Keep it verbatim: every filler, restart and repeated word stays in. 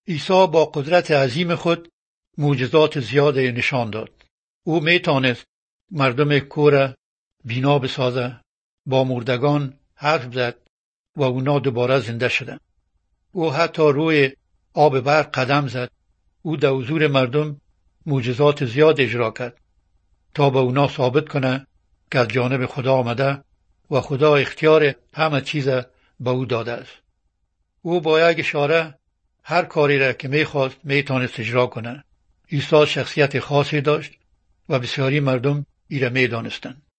عیسی با قدرت عظیم خود معجزات زیاد نشان داد. او می توانست مردم کور بینا بسازه، با مردگان حرف زد و اونا دوباره زنده شدند. او حتی روی آب برق قدم زد. او در حضور مردم معجزات زیاد اجرا کرد تا به اونا ثابت کنه که از جانب خدا آمده و خدا اختیار همه چیز به او داده است. او با یک اشاره هر کاری را که میخواست میتونست اجرا کنه. عیسی شخصیت خاصی داشت و بسیاری مردم ایره میدانستند.